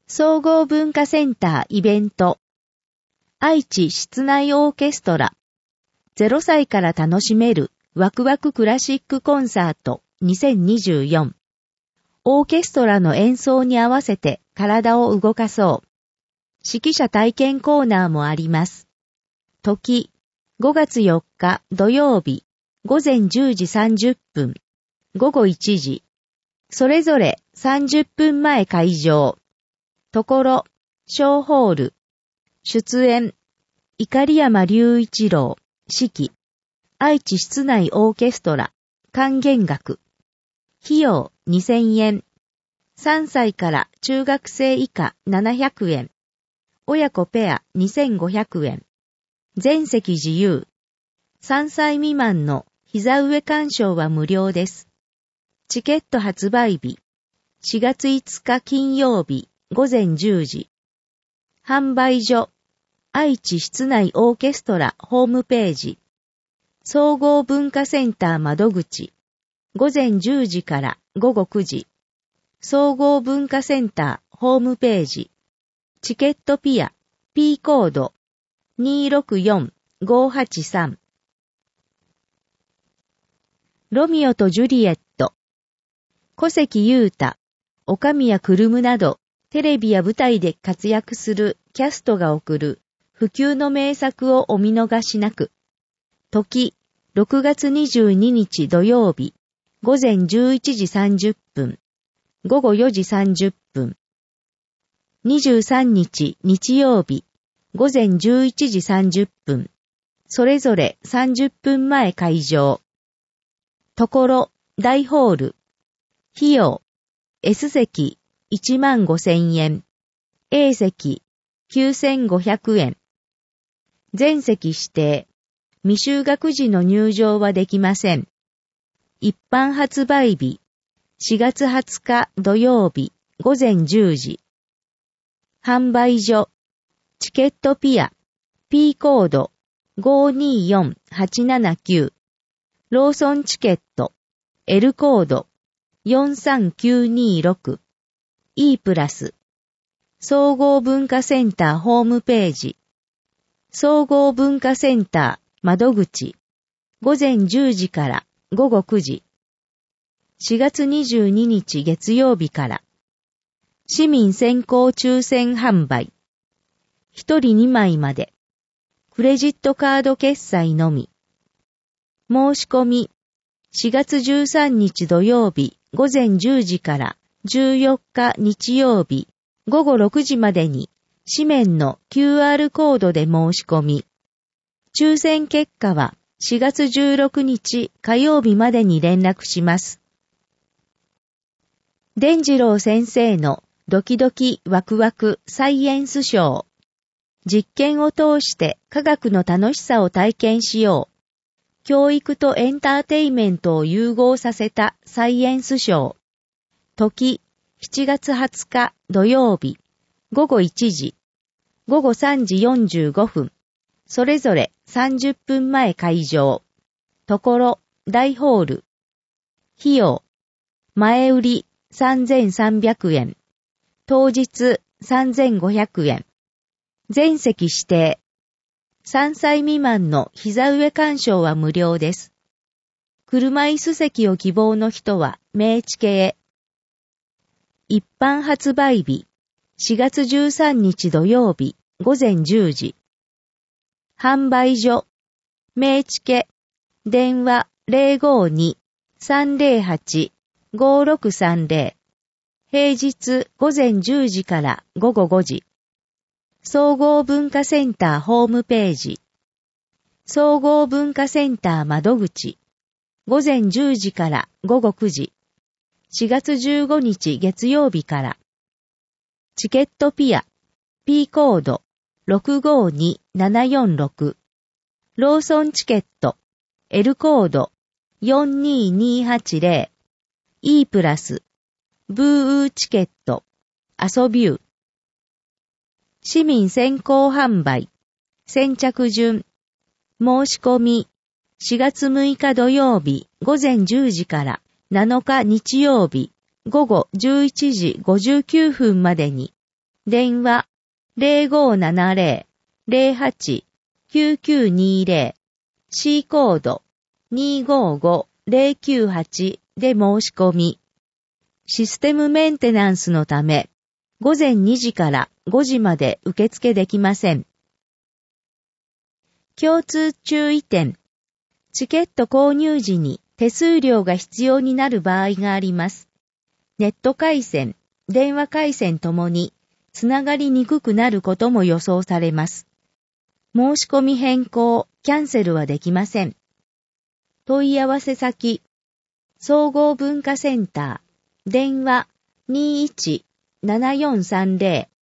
総合文化センターイベント。愛知室内オーケストラ。0歳から楽しめるワクワククラシックコンサート2024。オーケストラの演奏に合わせて体を動かそう。指揮者体験コーナーもあります。時、5月4日土曜日、午前10時30分、午後1時。それぞれ30分前会場。ところ、小ホール。出演、碇山隆一郎、指揮。愛知室内オーケストラ、管弦楽。費用2000円。3歳から中学生以下700円。親子ペア2500円。全席自由。3歳未満の膝上鑑賞は無料です。チケット発売日。4月5日金曜日午前10時。販売所。愛知室内オーケストラホームページ。総合文化センター窓口。午前10時から午後9時。総合文化センターホームページ。チケットピア P コード 264-583。ロミオとジュリエット。小関裕太、岡宮くるむなどテレビや舞台で活躍するキャストが送る不朽の名作をお見逃しなく。時、6月22日土曜日、午前11時30分、午後4時30分。23日日曜日、午前11時30分、それぞれ30分前会場。ところ、大ホール。費用、S 席15,000円、A 席9,500円。全席指定。未就学児の入場はできません。一般発売日、4月20日土曜日、午前10時。販売所、チケットピア、P コード 524-879。ローソンチケット、L コード43926。E プラス。総合文化センターホームページ。総合文化センター窓口。午前10時から午後9時。4月22日月曜日から。市民先行抽選販売。1人2枚まで。クレジットカード決済のみ。申し込み。4月13日土曜日午前10時から14日日曜日午後6時までに紙面の QR コードで申し込み。抽選結果は4月16日火曜日までに連絡します。伝次郎先生のドキドキワクワクサイエンスショー。実験を通して科学の楽しさを体験しよう。教育とエンターテイメントを融合させたサイエンスショー。時、7月20日土曜日、午後1時、午後3時45分、それぞれ30分前会場。ところ、大ホール。費用、前売り3,300円。当日3,500円。全席指定。3歳未満の膝上鑑賞は無料です。車椅子席を希望の人は明知系。一般発売日、4月13日土曜日、午前10時。販売所、明知系、電話052-308-5630。平日午前10時から午後5時。総合文化センターホームページ。総合文化センター窓口。午前10時から午後9時。4月15日月曜日から。チケットピア。P コード652746。ローソンチケット。L コード42280。E プラス。ブーチケット。遊びゅう。市民先行販売。先着順。申し込み。4月6日土曜日午前10時から7日日曜日午後11時59分までに。 電話 0570-08-9920 C コード 255098 で申し込み。システムメンテナンスのため、午前2時から5時まで受付できません。共通注意点。チケット購入時に手数料が必要になる場合があります。ネット回線、電話回線ともにつながりにくくなることも予想されます。申し込み変更、キャンセルはできません。問い合わせ先、総合文化センター、電話 21-7430